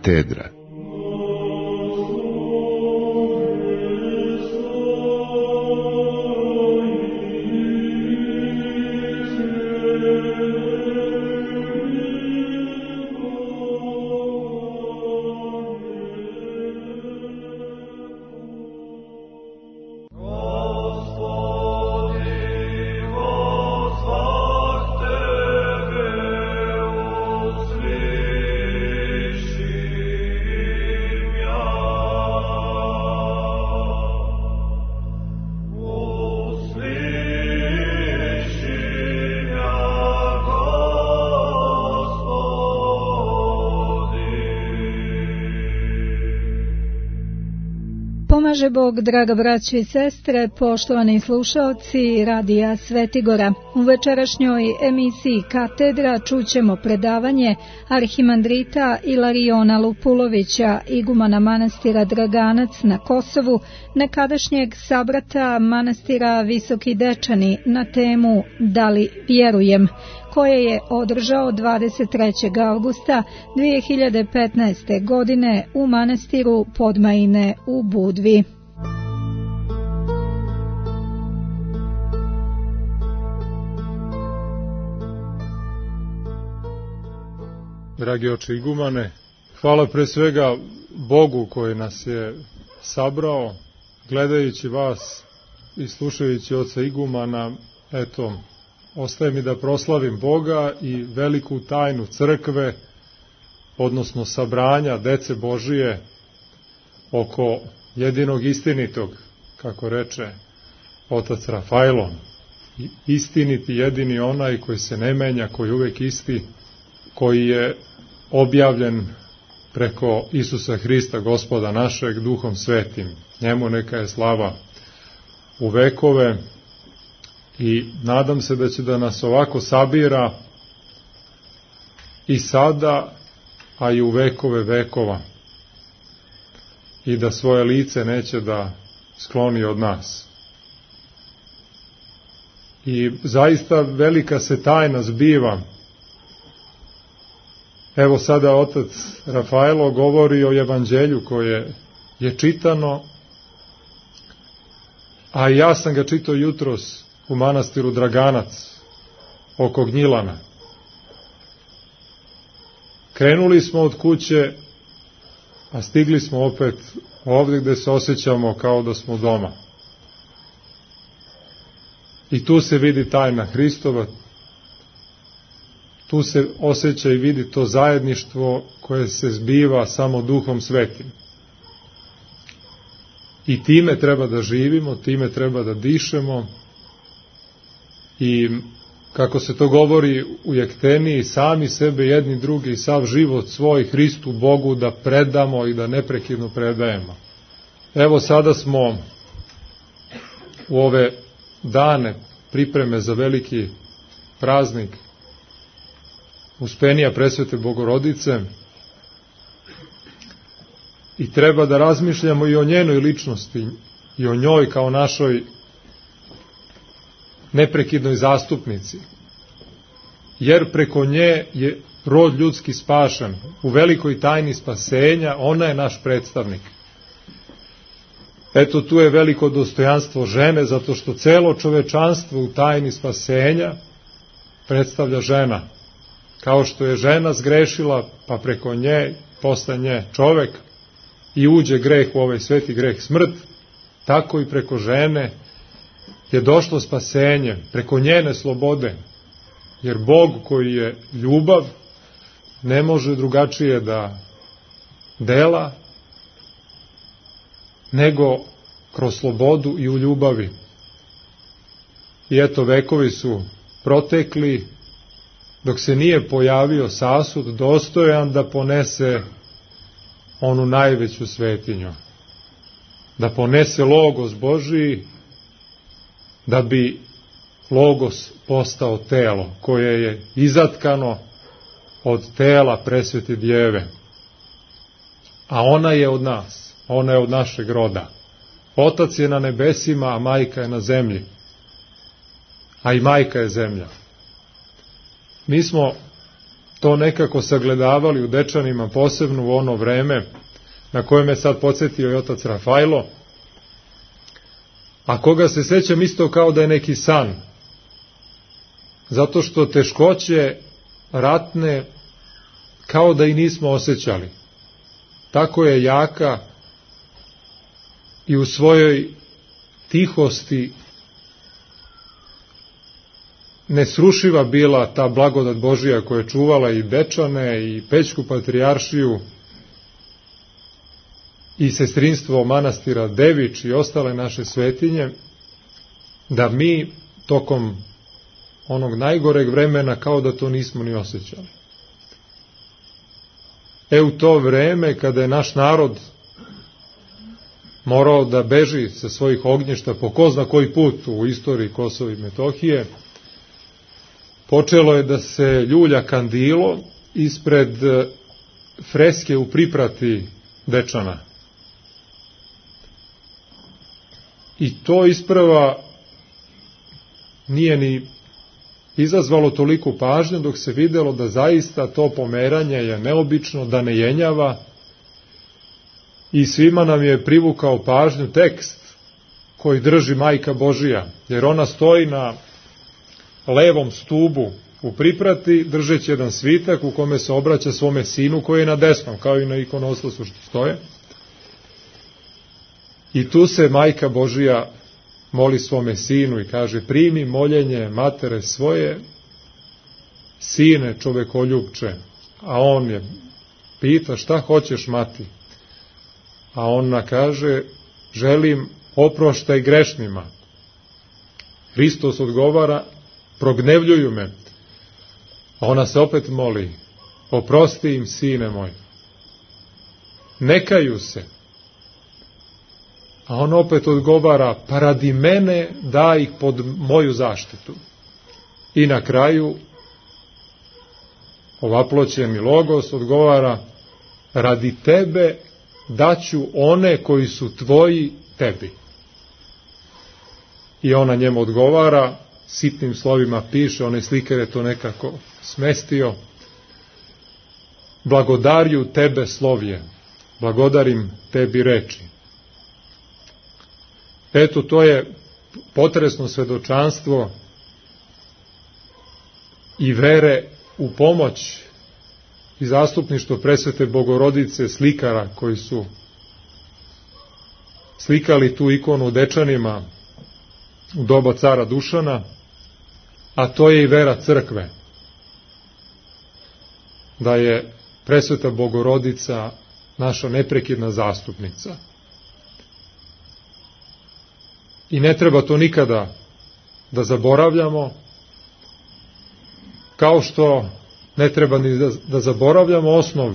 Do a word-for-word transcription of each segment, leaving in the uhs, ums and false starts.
Katedra. Pomaže Bog, draga braćo i sestre, poštovani slušaoci Radija Svetigora. U večerašnjoj emisiji Katedra čućemo predavanje arhimandrita Ilariona Lupulovića, igumana manastira Draganac na Kosovu, nekadašnjeg sabrata manastira Visoki Dečani, na temu Da li vjerujem, koje je održao dvadeset trećeg avgusta dvije hiljade petnaeste. godine u manastiru Podmajine u Budvi. Dragi oče igumane, hvala pre svega Bogu koji nas je sabrao, gledajući vas i slušajući oca igumana. Eto, ostaje mi da proslavim Boga i veliku tajnu crkve, odnosno sabranja dece Božije oko jedinog istinitog, kako reče otac Rafajlo. Istiniti jedini onaj koji se ne menja, koji je uvek isti, koji je objavljen preko Isusa Hrista, Gospoda našeg, Duhom Svetim. Njemu neka je slava u vekove i nadam se da će da nas ovako sabira i sada, a i u vekove vekova, i da svoje lice neće da skloni od nas. I zaista velika se tajna zbiva. Evo sada otac Rafajlo govori o evanđelju koje je čitano, a ja sam ga čitao jutros u manastiru Draganac oko Gnjilana. Krenuli smo od kuće, a stigli smo opet ovdje gde se osjećamo kao da smo doma. I tu se vidi tajna Hristova, tu se osjeća i vidi to zajedništvo koje se zbiva samo Duhom Svetim. I time treba da živimo, time treba da dišemo i, kako se to govori u Jekteniji, sami sebe jedni drugi i sav život svoj Hristu Bogu da predamo i da neprekidno predajemo. Evo sada smo u ove dane pripreme za veliki praznik Uspenija Presvete Bogorodice i treba da razmišljamo i o njenoj ličnosti i o njoj kao našoj neprekidnoj zastupnici, jer preko nje je rod ljudski spašen. U velikoj tajni spasenja ona je naš predstavnik. Eto, tu je veliko dostojanstvo žene, zato što celo čovečanstvo u tajni spasenja predstavlja žena. Kao što je žena zgrešila, pa preko nje postane čovek i uđe greh u ovaj sveti greh smrt, tako i preko žene je došlo spasenje, preko njene slobode, jer Bog koji je ljubav ne može drugačije da dela nego kroz slobodu i u ljubavi. I eto, vekovi su protekli dok se nije pojavio sasud dostojan da ponese onu najveću svetinju, da ponese Logos Božiji, da bi Logos postao telo koje je izatkano od tela presvete djeve. A ona je od nas, ona je od našeg roda. Otac je na nebesima, a majka je na zemlji. A i majka je zemlja. Mi smo to nekako sagledavali u Dečanima, posebno u ono vreme na koje me sad podsjetio i otac Rafajlo, a koga se sećam isto kao da je neki san, zato što teškoće ratne kao da i nismo osjećali. Tako je jaka i u svojoj tihosti nesrušiva bila ta blagodat Božija koja je čuvala i Dečane i Pećku patrijaršiju i sestrinstvo manastira Devič i ostale naše svetinje, da mi tokom onog najgoreg vremena kao da to nismo ni osjećali. E u to vreme kada je naš narod morao da beži sa svojih ognjišta po ko zna koji put u istoriji Kosova i Metohije, počelo je da se ljulja kandilo ispred freske u priprati Dečana. I to isprva nije ni izazvalo toliko pažnje, dok se videlo da zaista to pomeranje je neobično, da ne jenjava, i svima nam je privukao pažnju tekst koji drži Majka Božija, jer ona stoji na levom stubu u priprati, držeći jedan svitak u kome se obraća svome sinu koji je na desnom, kao i na ikonoslasu što stoje. I tu se Majka Božija moli svome sinu i kaže: primi moljenje matere svoje, sine čovekoljubče. A on je pita: šta hoćeš, mati? A ona kaže: želim oproštaj grešnima. Hristos odgovara: prognevljuju me. A ona se opet moli: oprosti im, sine moj. Nekaju se. A on opet odgovara: pa radi mene daj ih pod moju zaštitu. I na kraju ovaploćeni Logos odgovara: radi tebe daću one koji su tvoji tebi. I ona njemu odgovara, sitnim slovima piše, onaj slikar je to nekako smestio: blagodarju tebe slovje, blagodarim tebi reči. Eto, to je potresno svedočanstvo i vere u pomoć i zastupništvo presvete Bogorodice, slikara koji su slikali tu ikonu u Dečanima u doba cara Dušana, a to je i vera crkve, da je presveta Bogorodica naša neprekidna zastupnica. I ne treba to nikada da zaboravljamo, kao što ne treba ni da, da zaboravljamo osnov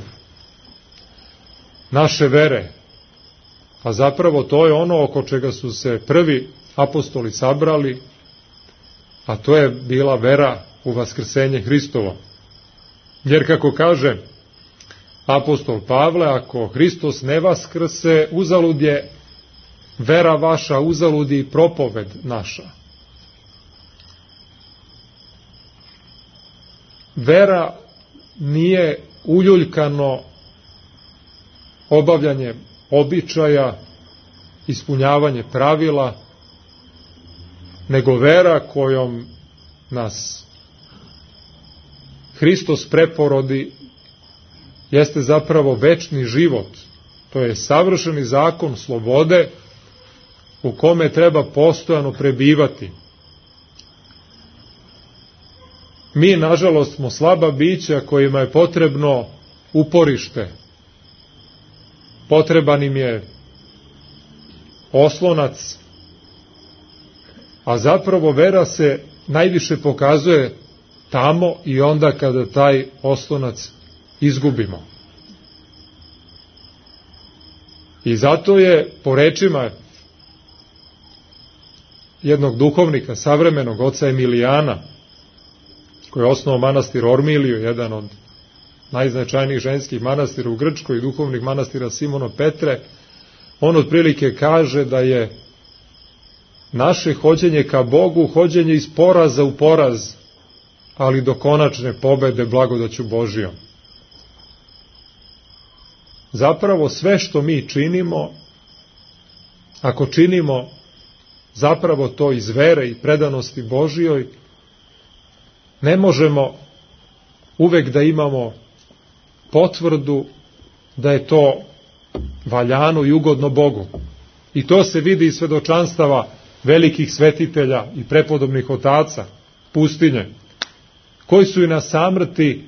naše vere, a zapravo to je ono oko čega su se prvi apostoli sabrali, a to je bila vera u vaskrsenje Hristovo. Jer kako kaže apostol Pavle, ako Hristos ne vaskrse, uzalud je vera vaša, uzalud je i propoved naša. Vera nije uljuljkano obavljanje običaja, ispunjavanje pravila, nego vera kojom nas Hristos preporodi jeste zapravo večni život. To je savršeni zakon slobode u kome treba postojano prebivati. Mi, nažalost, smo slaba bića kojima je potrebno uporište. Potreban im je oslonac, a zapravo vera se najviše pokazuje tamo i onda kada taj oslonac izgubimo. I zato je, po rečima jednog duhovnika, savremenog oca Emilijana, koji je osnovao manastir Ormiliju, jedan od najznačajnijih ženskih manastira u Grčkoj i duhovnih manastira Simono Petre, on otprilike kaže da je naše hođenje ka Bogu hođenje iz poraza u poraz, ali do konačne pobede blagodaću Božijom. Zapravo sve što mi činimo, ako činimo zapravo to iz vere i predanosti Božijoj, ne možemo uvek da imamo potvrdu da je to valjano i ugodno Bogu. I to se vidi iz svedočanstava velikih svetitelja i prepodobnih otaca pustinje, koji su i na samrti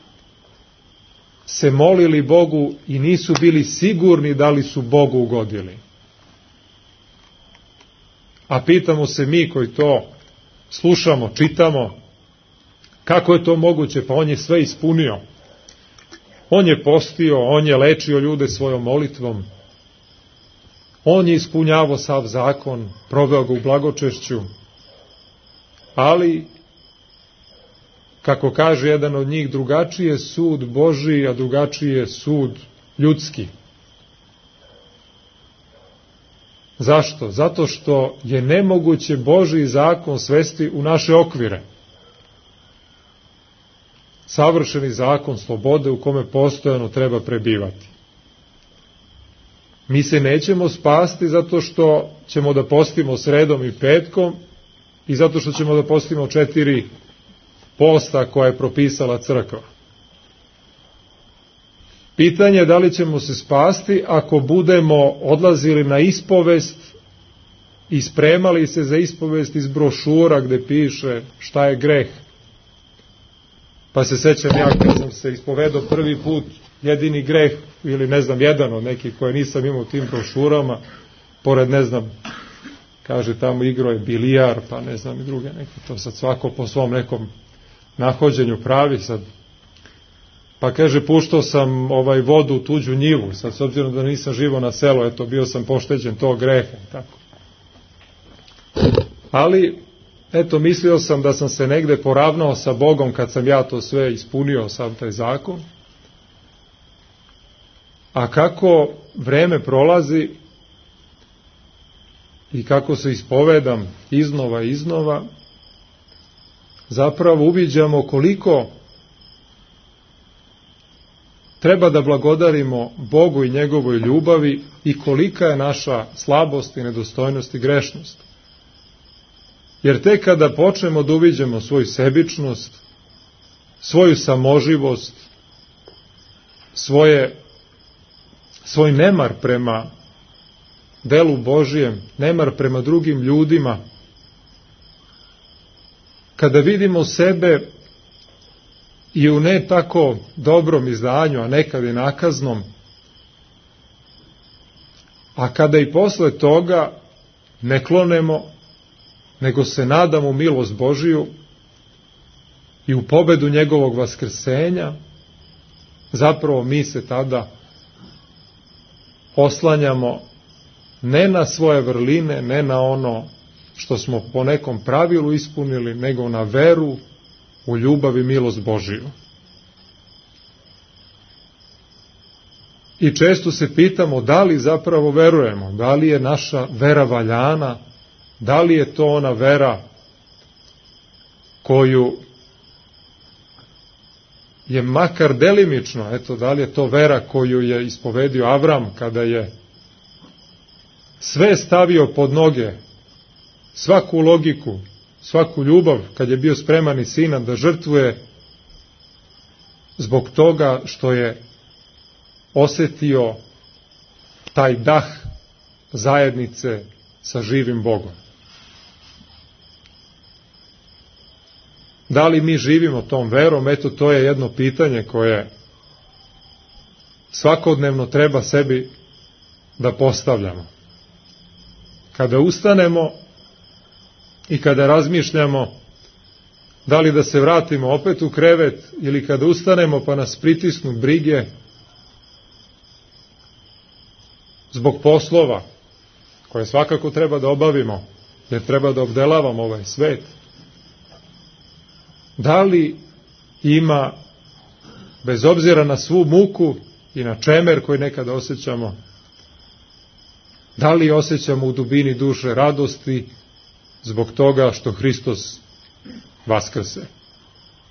se molili Bogu i nisu bili sigurni da li su Bogu ugodili. A pitamo se mi koji to slušamo, čitamo, kako je to moguće? Pa on je sve ispunio. On je postio, on je lečio ljude svojom molitvom, on je ispunjavao sav zakon, proveo ga u blagočešću, ali, kako kaže jedan od njih, drugačiji je sud Božiji, a drugačiji je sud ljudski. Zašto? Zato što je nemoguće Božiji zakon svesti u naše okvire. Savršeni zakon slobode u kome postojano treba prebivati. Mi se nećemo spasti zato što ćemo da postimo sredom i petkom i zato što ćemo da postimo četiri posta koje je propisala crkva. Pitanje je da li ćemo se spasti ako budemo odlazili na ispovest i spremali se za ispovest iz brošura gde piše šta je greh. Pa se sećam ja kad sam se ispovedao prvi put, jedini greh, ili ne znam, jedan od nekih koje nisam imao u tim brošurama, pored ne znam, kaže tamo igro je bilijar, pa ne znam i druge neke, to sad svako po svom nekom nahođenju pravi sad. Pa kaže, puštao sam ovaj vodu u tuđu njivu, sad s obzirom da nisam živo na selu, eto, bio sam pošteđen tog greha, tako. Ali, eto, mislio sam da sam se negde poravnao sa Bogom kad sam ja to sve ispunio, sam taj zakon. A kako vreme prolazi i kako se ispovedam iznova i iznova, zapravo uviđamo koliko treba da blagodarimo Bogu i njegovoj ljubavi i kolika je naša slabost i nedostojnost i grešnost. Jer tek kada počnemo da uviđamo svoju sebičnost, svoju samoživost, svoje, svoj nemar prema delu Božijem, nemar prema drugim ljudima, kada vidimo sebe i u ne tako dobrom izdanju, a nekad i nakaznom, a kada i posle toga ne klonemo, nego se nadamo u milost Božiju i u pobedu njegovog vaskrsenja, zapravo mi se tada oslanjamo ne na svoje vrline, ne na ono što smo po nekom pravilu ispunili, nego na veru u ljubav i milost Božiju. I često se pitamo da li zapravo verujemo, da li je naša vera valjana, da li je to ona vera koju je makar delimično, eto, da li je to vera koju je ispovedio Avram kada je sve stavio pod noge, svaku logiku, svaku ljubav, kad je bio spreman i sina da žrtvuje zbog toga što je osetio taj dah zajednice sa živim Bogom. Da li mi živimo tom verom? Eto, to je jedno pitanje koje svakodnevno treba sebi da postavljamo. Kada ustanemo i kada razmišljamo da li da se vratimo opet u krevet ili kada ustanemo pa nas pritisnu brige zbog poslova koje svakako treba da obavimo, jer treba da obdelavamo ovaj svet. Da li ima, bez obzira na svu muku i na čemer koji nekada osjećamo, da li osjećamo u dubini duše radosti zbog toga što Hristos vaskrse?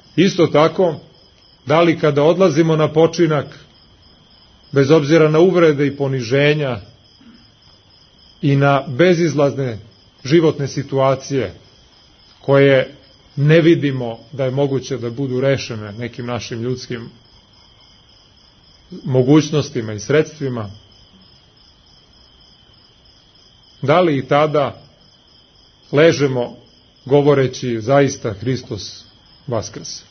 Isto tako, da li kada odlazimo na počinak, bez obzira na uvrede i poniženja i na bezizlazne životne situacije koje ne vidimo da je moguće da budu rešene nekim našim ljudskim mogućnostima i sredstvima, da li i tada ležemo govoreći zaista Hristos vaskrse?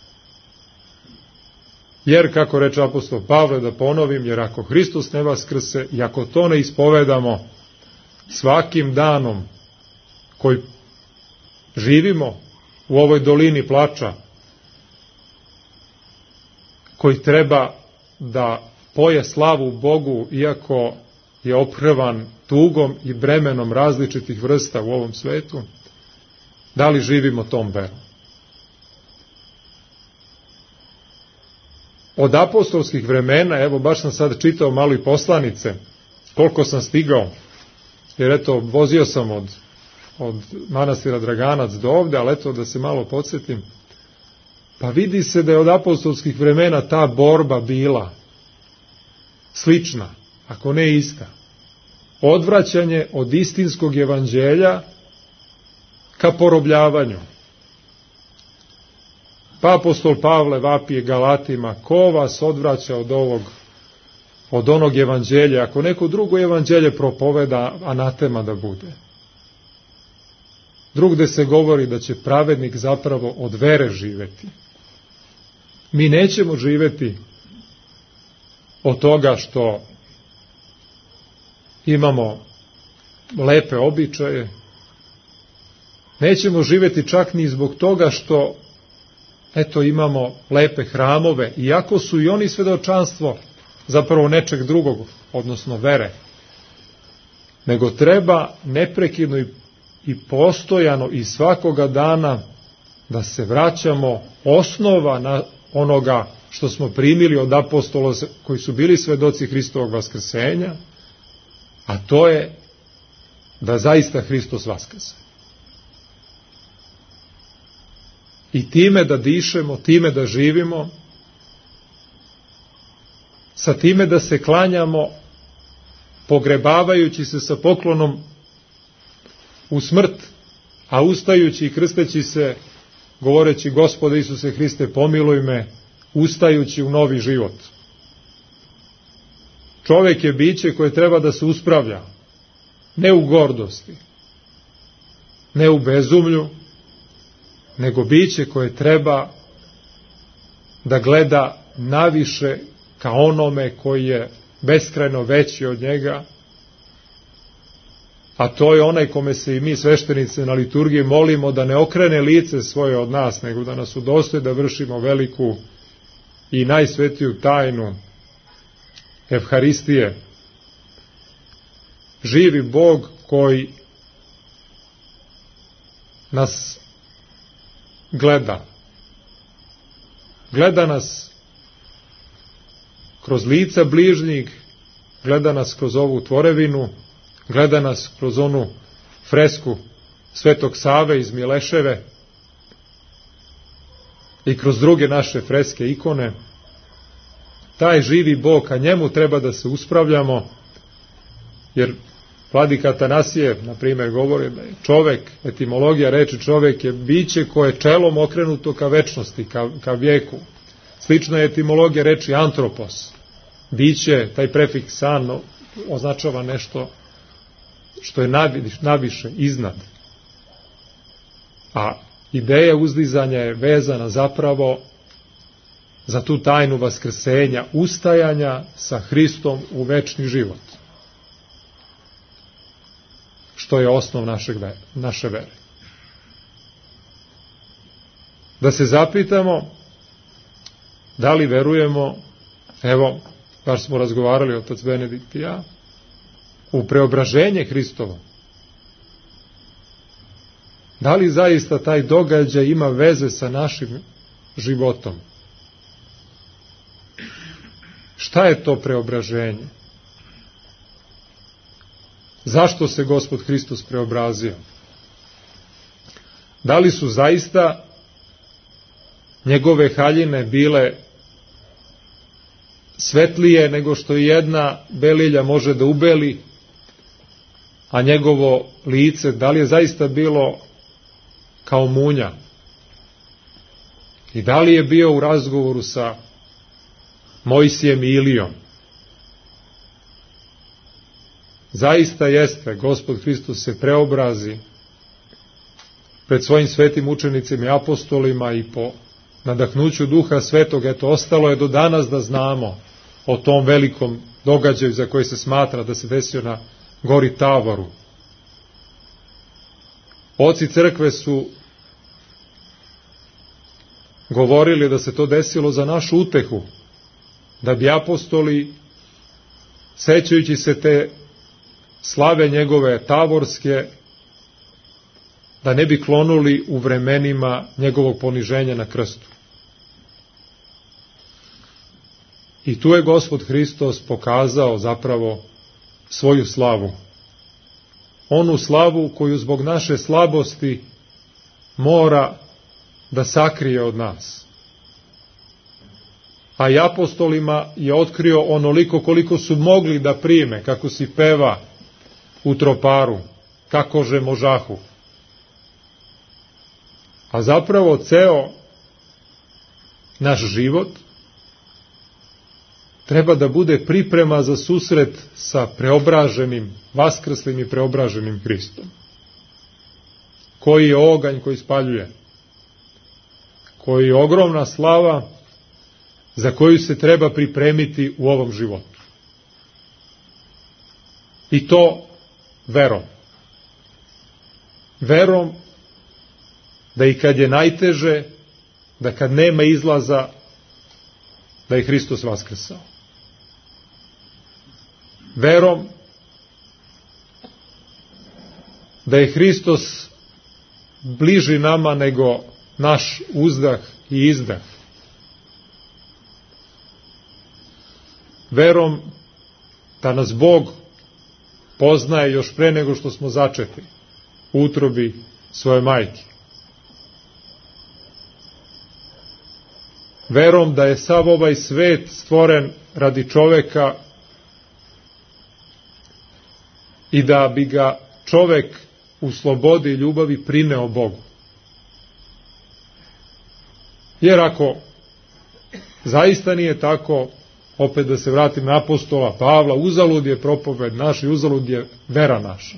Jer, kako reče apostol Pavle, da ponovim, jer ako Hristos ne vaskrse i ako to ne ispovedamo svakim danom koji živimo u ovoj dolini plača, koji treba da poje slavu Bogu, iako je ophrvan tugom i bremenom različitih vrsta u ovom svetu, da li živimo tom verom? Od apostolskih vremena, evo baš sam sad čitao malo i poslanice, koliko sam stigao, jer eto, vozio sam od, od manastira Draganac do ovde, ali eto da se malo podsjetim, pa vidi se da je od apostolskih vremena ta borba bila slična, ako ne ista. Odvraćanje od istinskog evanđelja ka porobljavanju. Pa apostol Pavle vapije Galatima, ko vas odvraća od ovog, od onog evanđelja, ako neko drugo evanđelje propoveda, anatema da bude. Drugde se govori da će pravednik zapravo od vere živeti. Mi nećemo živeti od toga što imamo lepe običaje, nećemo živeti čak ni zbog toga što eto imamo lepe hramove, iako su i oni svedočanstvo zapravo nečeg drugog, odnosno vere, nego treba neprekidno i postojano i svakoga dana da se vraćamo osnova na onoga što smo primili od apostola koji su bili svedoci Hristovog vaskrsenja, a to je da zaista Hristos vaskrse. I time da dišemo, time da živimo, sa time da se klanjamo, pogrebavajući se sa poklonom u smrt, a ustajući i krsteći se, govoreći Gospode Isuse Hriste, pomiluj me, ustajući u novi život. Čovjek je biće koje treba da se uspravlja, ne u gordosti, ne u bezumlju, nego biće koje treba da gleda naviše ka onome koji je beskrajno veći od njega, a to je onaj kome se i mi sveštenici na liturgiji molimo da ne okrene lice svoje od nas, nego da nas udostoji da vršimo veliku i najsvetiju tajnu Evharistije. Živi Bog koji nas gleda. Gleda nas kroz lica bližnjih, gleda nas kroz ovu tvorevinu, gleda nas kroz onu fresku Svetog Save iz Mileševe i kroz druge naše freske ikone. Taj živi Bog, a njemu treba da se uspravljamo, jer vladika Atanasije, na primjer, govori da je čovek, etimologija reči čovek je biće koje je čelom okrenuto ka večnosti, ka, ka vijeku. Slično je etimologija reči antropos. Biće, taj prefiks an, označava nešto što je naviše, iznad. A ideja uzdizanja je vezana zapravo za tu tajnu vaskrsenja, ustajanja sa Hristom u večni život, što je osnov našeg, naše vere. Da se zapitamo da li verujemo, evo, baš smo razgovarali otac Benedikt i ja, u preobraženje Hristovo. Da li zaista taj događaj ima veze sa našim životom? Šta je to preobraženje? Zašto se Gospod Hristos preobrazio? Da li su zaista njegove haljine bile svetlije nego što jedna belilja može da ubeli, a njegovo lice, da li je zaista bilo kao munja? I da li je bio u razgovoru sa Mojsijem i Ilijom? Zaista jeste, Gospod Hristos se preobrazi pred svojim svetim učenicima i apostolima i po nadahnuću Duha Svetog. Eto, ostalo je do danas da znamo o tom velikom događaju za koji se smatra da se desio na gori Tavoru. Oci crkve su govorili da se to desilo za našu utehu, da bi apostoli, sećajući se te slave njegove tavorske, da ne bi klonuli u vremenima njegovog poniženja na krstu. I tu je Gospod Hristos pokazao zapravo svoju slavu. Onu slavu koju zbog naše slabosti mora da sakrije od nas. A i apostolima je otkrio onoliko koliko su mogli da prime, kako si peva u troparu, kako že možahu. A zapravo ceo naš život treba da bude priprema za susret sa preobraženim, vaskrslim i preobraženim Hristom, koji je oganj koji spaljuje, koji je ogromna slava za koju se treba pripremiti u ovom životu. I to verom. Verom da i kad je najteže, da kad nema izlaza, da je Hristos vaskrsao. Verom da je Hristos bliži nama nego naš uzdah i izdah. Verom da nas Bog poznaje još pre nego što smo začeti u utrobi svoje majke. Verom da je sav ovaj svet stvoren radi čoveka i da bi ga čovek u slobodi i ljubavi prineo Bogu. Jer ako zaista nije tako, opet da se vratim na apostola Pavla, uzalud je propoved naša i uzalud je vera naša.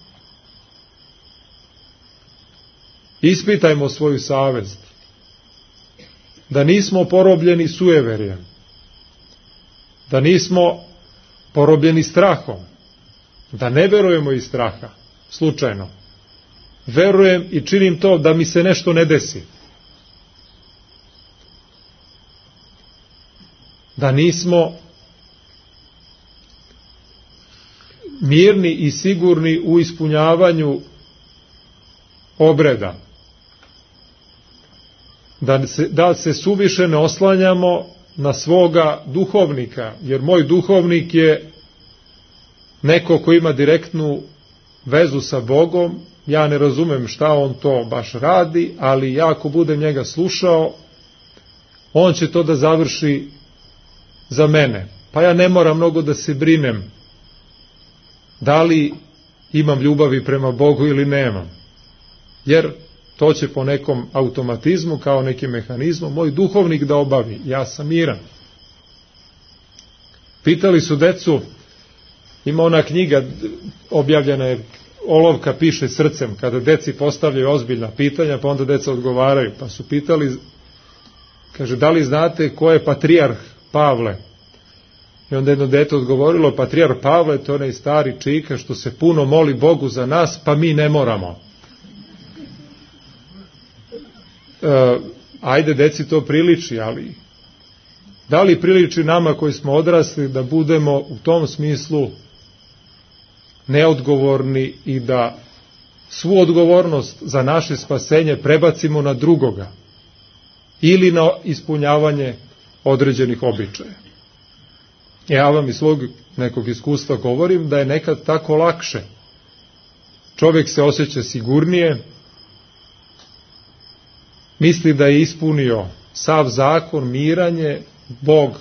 Ispitajmo svoju savest, da nismo porobljeni sujeverjem, da nismo porobljeni strahom, da ne verujemo iz straha, slučajno. Verujem i činim to da mi se nešto ne desi. Da nismo mirni i sigurni u ispunjavanju obreda. Da se, da se suviše ne oslanjamo na svoga duhovnika, jer moj duhovnik je neko ko ima direktnu vezu sa Bogom. Ja ne razumem šta on to baš radi, ali ja ako budem njega slušao, on će to da završi za mene. Pa ja ne moram mnogo da se brinem da li imam ljubavi prema Bogu ili nemam. Jer to će po nekom automatizmu, kao nekim mehanizmom, moj duhovnik da obavi. Ja sam miran. Pitali su decu, ima ona knjiga objavljena je, olovka piše srcem, kada deci postavljaju ozbiljna pitanja, pa onda deca odgovaraju. Pa su pitali, kaže, da li znate ko je patrijarh Pavle? I onda jedno dete odgovorilo, patrijarh Pavle, to je onaj stari čika što se puno moli Bogu za nas, pa mi ne moramo. E, ajde, deci to priliči, ali da li priliči nama koji smo odrasli da budemo u tom smislu neodgovorni i da svu odgovornost za naše spasenje prebacimo na drugoga ili na ispunjavanje određenih običaja? Ja vam iz svog nekog iskustva govorim da je nekad tako lakše. Čovjek se osjeća sigurnije, misli da je ispunio sav zakon, miranje, Bog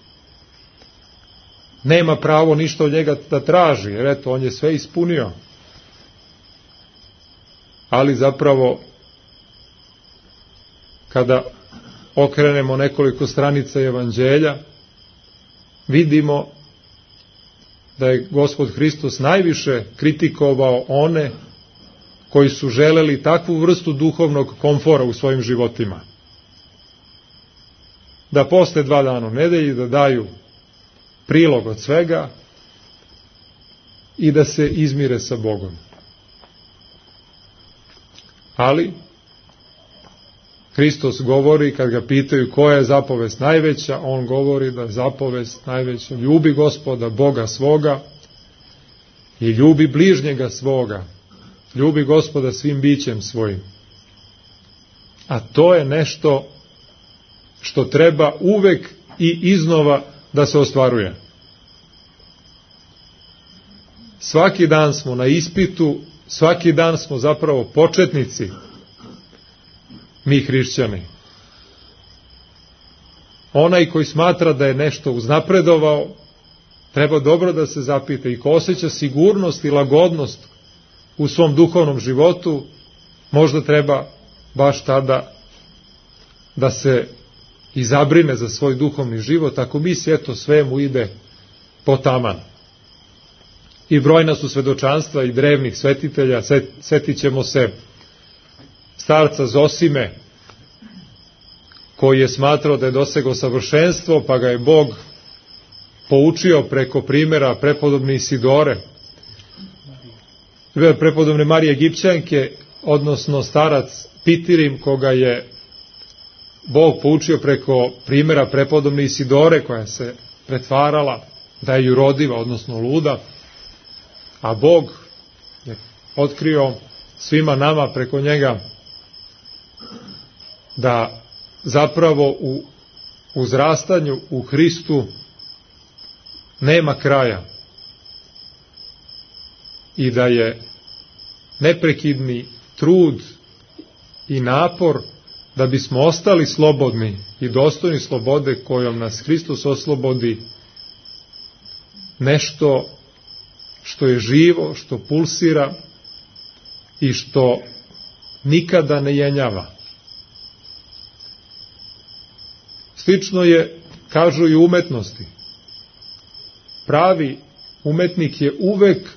nema pravo ništa od njega da traži, jer eto, on je sve ispunio. Ali zapravo, kada okrenemo nekoliko stranica Evanđelja, vidimo da je Gospod Hristos najviše kritikovao one koji su želeli takvu vrstu duhovnog komfora u svojim životima. Da poste dva dana u nedelji, da daju prilog od svega i da se izmire sa Bogom. Ali Hristos govori, kad ga pitaju koja je zapovest najveća, on govori da je zapovest najveća: ljubi Gospoda Boga svoga i ljubi bližnjega svoga, ljubi Gospoda svim bićem svojim. A to je nešto što treba uvek i iznova da se ostvaruje. Svaki dan smo na ispitu, svaki dan smo zapravo početnici, mi hrišćani. Onaj koji smatra da je nešto uznapredovao, treba dobro da se zapita, i ko osjeća sigurnost i lagodnost u svom duhovnom životu, možda treba baš tada da se i zabrine za svoj duhovni život, ako misli, eto, sve mu ide potaman. I brojna su svedočanstva i drevnih svetitelja. Setit ćemo se starca Zosime, koji je smatrao da je dosegao savršenstvo, pa ga je Bog poučio preko primjera prepodobne Isidore, prepodobne Marije Egipćanke, odnosno starac Pitirim, koga je Bog poučio preko primjera prepodobne Isidore, koja se pretvarala da je jurodiva, odnosno luda, a Bog je otkrio svima nama preko njega da zapravo u uzrastanju u Hristu nema kraja i da je neprekidni trud i napor da bismo ostali slobodni i dostojni slobode kojom nas Hristos oslobodi, nešto što je živo, što pulsira i što nikada ne jenjava. Slično je, kažu, i u umetnosti. Pravi umetnik je uvek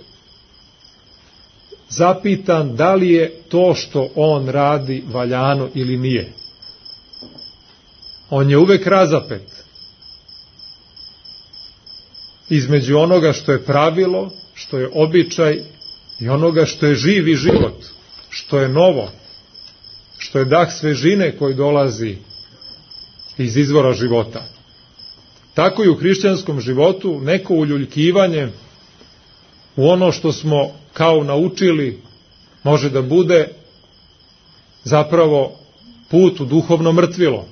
zapitan da li je to što on radi valjano ili nije. On je uvek razapet između onoga što je pravilo, što je običaj, i onoga što je živi život, što je novo, što je dah svežine koji dolazi iz izvora života. Tako i u hrišćanskom životu neko uljuljkivanje u ono što smo kao naučili može da bude zapravo put u duhovno mrtvilo.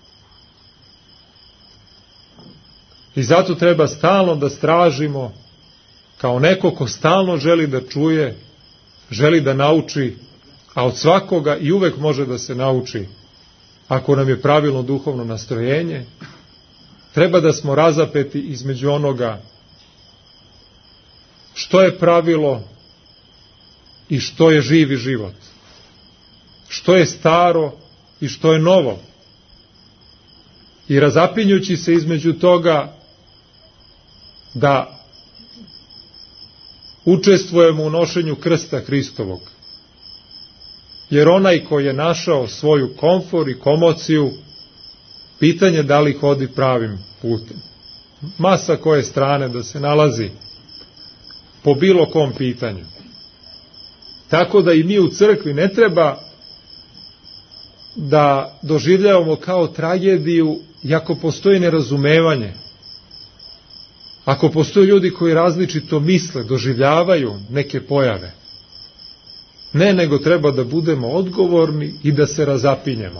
I zato treba stalno da stražimo, kao neko ko stalno želi da čuje, želi da nauči, a od svakoga i uvek može da se nauči, ako nam je pravilno duhovno nastrojenje. Treba da smo razapeti između onoga što je pravilo i što je živi život, što je staro i što je novo. I razapinjući se između toga da učestvujemo u nošenju krsta Hristovog. Jer onaj koji je našao svoju komfor i komociju, pitanje da li hodi pravim putem. Masa koje strane da se nalazi po bilo kom pitanju. Tako da i mi u crkvi ne treba da doživljavamo kao tragediju, iako postoji nerazumevanje. Ako postoje ljudi koji različito misle, doživljavaju neke pojave. Ne, nego treba da budemo odgovorni i da se razapinjemo.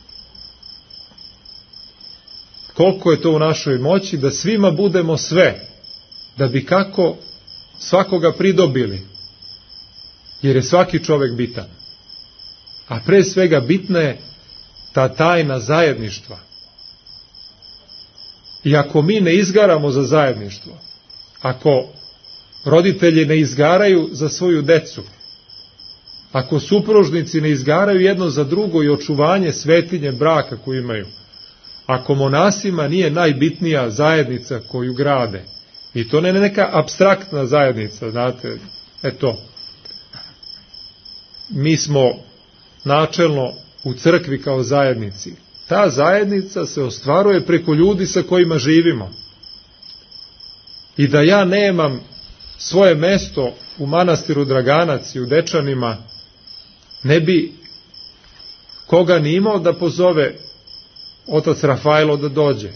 Koliko je to u našoj moći da svima budemo sve, da bi kako svakoga pridobili, jer je svaki čovek bitan. A pre svega bitna je ta tajna zajedništva. I ako mi ne izgaramo za zajedništvo, ako roditelji ne izgaraju za svoju decu, ako supružnici ne izgaraju jedno za drugo i očuvanje svetinje braka koju imaju, ako monasima nije najbitnija zajednica koju grade, i to ne neka apstraktna zajednica, znate, eto, mi smo načelno u crkvi kao zajednici. Ta zajednica se ostvaruje preko ljudi sa kojima živimo. I da ja nemam svoje mesto u manastiru Draganac i u Dečanima, ne bi koga ni imao da pozove otac Rafailo da dođe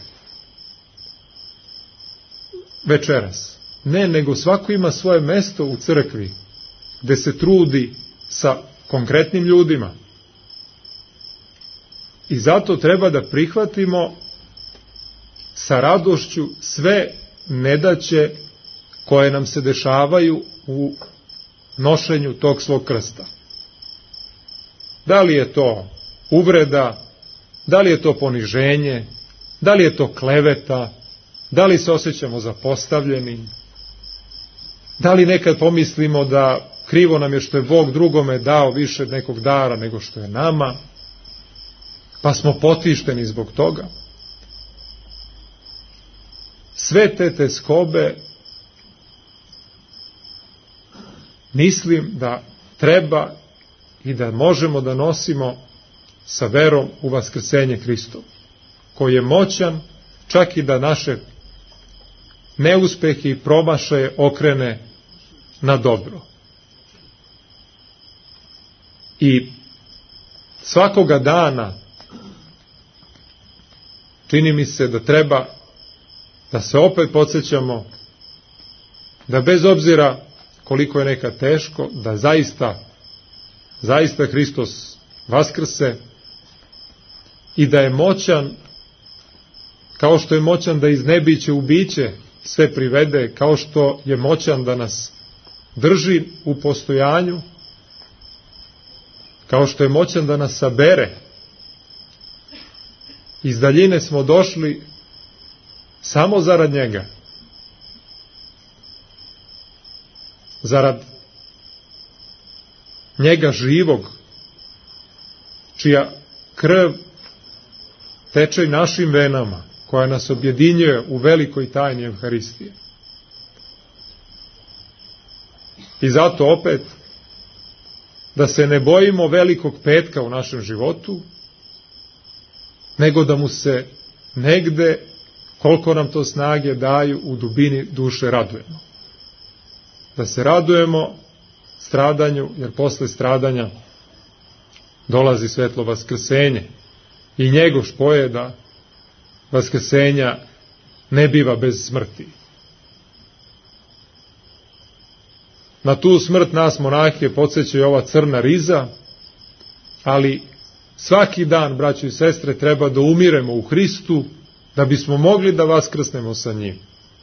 večeras. Ne, nego svako ima svoje mesto u crkvi, gde se trudi sa konkretnim ljudima. I zato treba da prihvatimo sa radošću sve nedaće koje nam se dešavaju u nošenju tog svog krsta. Da li je to uvreda, da li je to poniženje, da li je to kleveta, da li se osjećamo zapostavljeni, da li nekad pomislimo da krivo nam je što je Bog drugome dao više nekog dara nego što je nama, pa smo potišteni zbog toga. Sve te teskobe mislim da treba i da možemo da nosimo sa verom u vaskrsenje Hristovo, koji je moćan čak i da naše neuspehe i promašaje okrene na dobro. I svakoga dana čini mi se da treba da se opet podsjećamo da bez obzira koliko je nekad teško, da zaista zaista Hristos vaskrse i da je moćan, kao što je moćan da iz nebića u biće sve privede, kao što je moćan da nas drži u postojanju, kao što je moćan da nas sabere. Iz daljine smo došli samo zarad njega. Zarad njega živog, čija krv teče našim venama, koja nas objedinjuje u velikoj tajni Evharistije. I zato opet, da se ne bojimo velikog petka u našem životu, nego da mu se negde, koliko nam to snage daju, u dubini duše radujemo. Da se radujemo stradanju, jer posle stradanja dolazi svetlo vaskrsenje. I njegoš pojeda vaskrsenja ne biva bez smrti. Na tu smrt nas monahe podsjeća ova crna riza, ali svaki dan, braćo i sestre, treba da umiremo u Hristu, da bismo mogli da vaskrsnemo sa njim.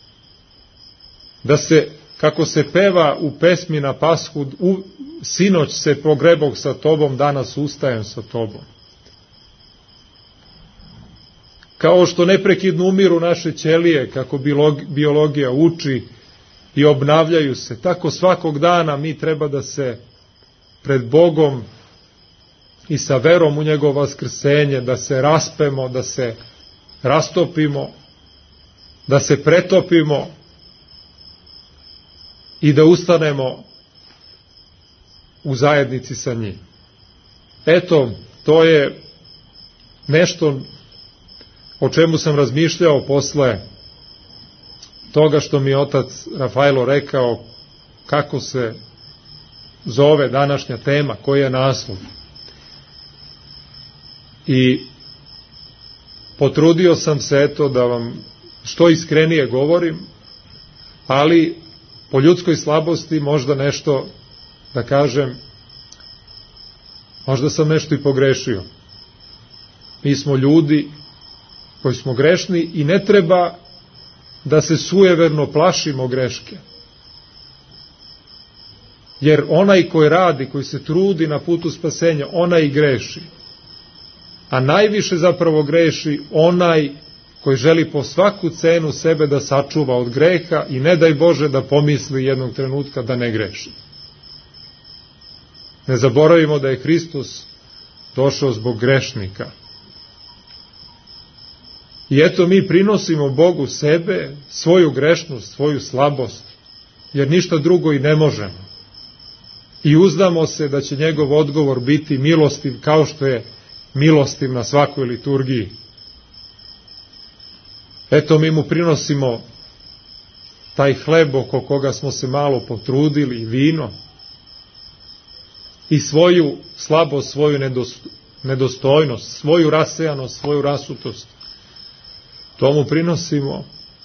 Da se, kako se peva u pesmi na Pashu, u, sinoć se pogrebog sa tobom, danas ustajem sa tobom. Kao što neprekidno umiru naše ćelije, kako biologija uči i obnavljaju se, tako svakog dana mi treba da se pred Bogom i sa verom u njegovo vaskrsenje, da se raspemo, da se rastopimo, da se pretopimo i da ustanemo u zajednici sa njim. Eto, to je nešto o čemu sam razmišljao posle toga što mi je otac Rafailo rekao kako se zove današnja tema, koji je naslov. I potrudio sam se eto da vam što iskrenije govorim, ali po ljudskoj slabosti možda nešto da kažem, možda sam nešto i pogrešio. Mi smo ljudi koji smo grešni i ne treba da se sujeverno plašimo greške. Jer onaj koji radi, koji se trudi na putu spasenja, onaj i greši. a najviše zapravo greši onaj koji želi po svaku cenu sebe da sačuva od greha i ne daj Bože da pomisli jednog trenutka da ne greši. Ne zaboravimo da je Hristos došao zbog grešnika. I eto mi prinosimo Bogu sebe, svoju grešnost, svoju slabost, jer ništa drugo i ne možemo. I uzdamo se da će njegov odgovor biti milostiv, kao što je milostiv na svakoj liturgiji. Eto mi mu prinosimo taj hleb oko koga smo se malo potrudili, i vino, i svoju slabost, svoju nedostojnost, svoju rasejanost, svoju rasutost. To mu prinosimo,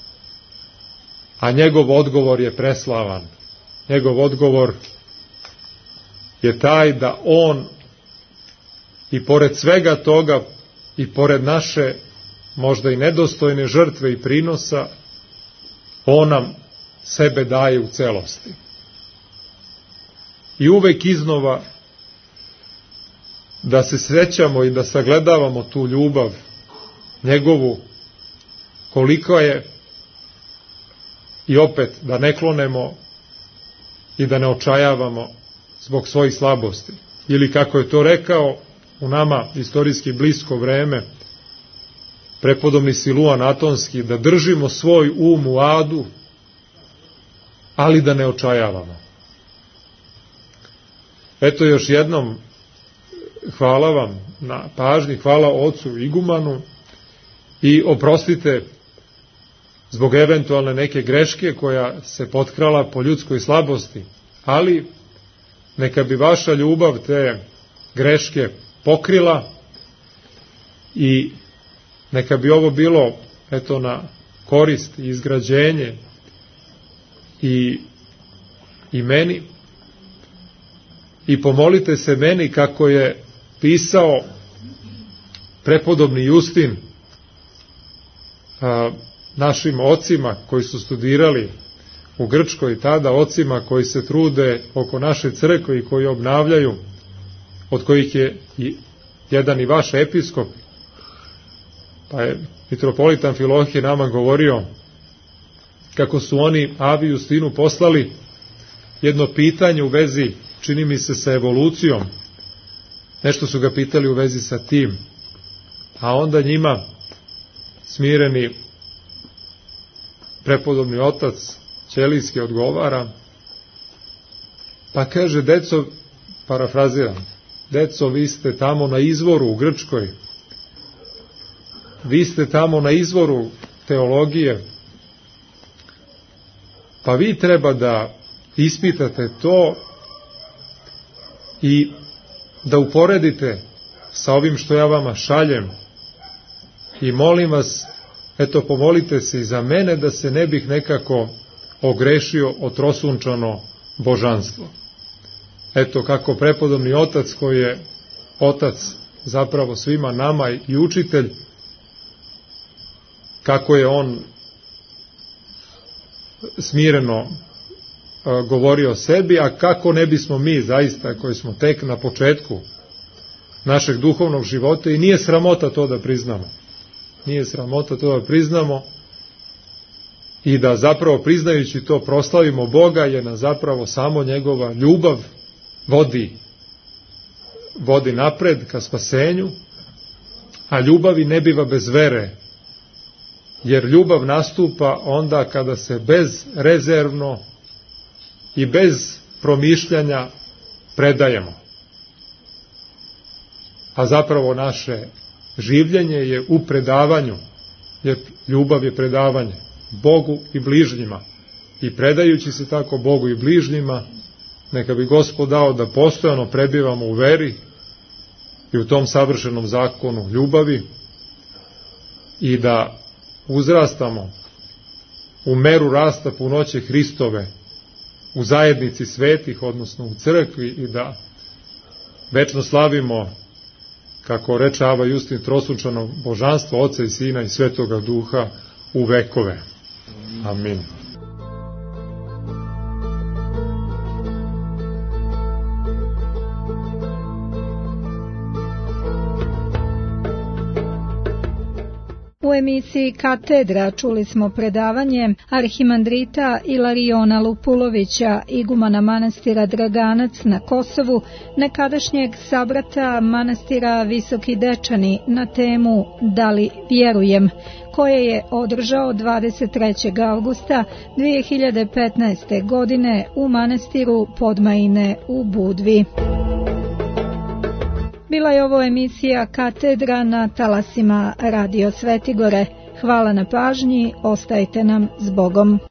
a njegov odgovor je preslavan. Njegov odgovor je taj da on i pored svega toga i pored naše možda i nedostojne žrtve i prinosa, on nam sebe daje u celosti. I uvek iznova da se srećamo i da sagledavamo tu ljubav njegovu, koliko je, i opet da ne klonemo i da ne očajavamo zbog svojih slabosti. Ili kako je to rekao u nama istorijski blisko vreme prepodobni Siluan Atonski, da držimo svoj um u adu, ali da ne očajavamo. Eto još jednom hvala vam na pažnji, hvala ocu igumanu i oprostite zbog eventualne neke greške koja se potkrala po ljudskoj slabosti, ali neka bi vaša ljubav te greške pokrila i neka bi ovo bilo eto na korist i izgrađenje i, i meni. I pomolite se meni kako je pisao prepodobni Justin a, našim ocima koji su studirali u Grčkoj tada, ocima koji se trude oko naše crkve i koji obnavljaju, od kojih je i jedan i vaš episkop, pa je mitropolit Amfilohije nama govorio kako su oni Avi Justinu poslali jedno pitanje u vezi, čini mi se, sa evolucijom. Nešto su ga pitali u vezi sa tim. A onda njima smireni prepodobni otac Ćelijski odgovara, pa kaže: deco, parafraziram, deco, vi ste tamo na izvoru u Grčkoj, vi ste tamo na izvoru teologije, pa vi treba da ispitate to i da uporedite sa ovim što ja vama šaljem, i molim vas, eto, pomolite se i za mene da se ne bih nekako ogrešio o trosunčano božanstvo. Eto kako prepodobni otac, koji je otac zapravo svima nama i učitelj, kako je on smireno govorio o sebi, a kako ne bismo mi zaista, koji smo tek na početku našeg duhovnog života, i nije sramota to da priznamo. Nije sramota to da priznamo i da zapravo priznajući to proslavimo Boga, jer nas zapravo samo njegova ljubav vodi, vodi napred ka spasenju, a ljubavi ne biva bez vere, jer ljubav nastupa onda kada se bezrezervno i bez promišljanja predajemo. A zapravo naše življenje je u predavanju, jer ljubav je predavanje Bogu i bližnjima. I predajući se tako Bogu i bližnjima, neka bi Gospod dao da postojano prebivamo u veri i u tom savršenom zakonu ljubavi i da uzrastamo u meru rasta punoće Hristove u zajednici svetih, odnosno u crkvi, i da večno slavimo, kako reče Ava Justin, trosunčano božanstvo Oca i Sina i Svetoga Duha u vekove. Amin. U emisiji Katedra čuli smo predavanje arhimandrita Ilariona Lupulovića, igumana manastira Draganac na Kosovu, nekadašnjeg sabrata manastira Visoki Dečani na temu Da li vjerujem, koje je održao dvadeset trećeg avgusta dvije hiljade petnaeste. godine u manastiru Podmajine u Budvi. Bila je ovo emisija Katedra na talasima Radio Svetigore. Hvala na pažnji, ostajte nam s Bogom.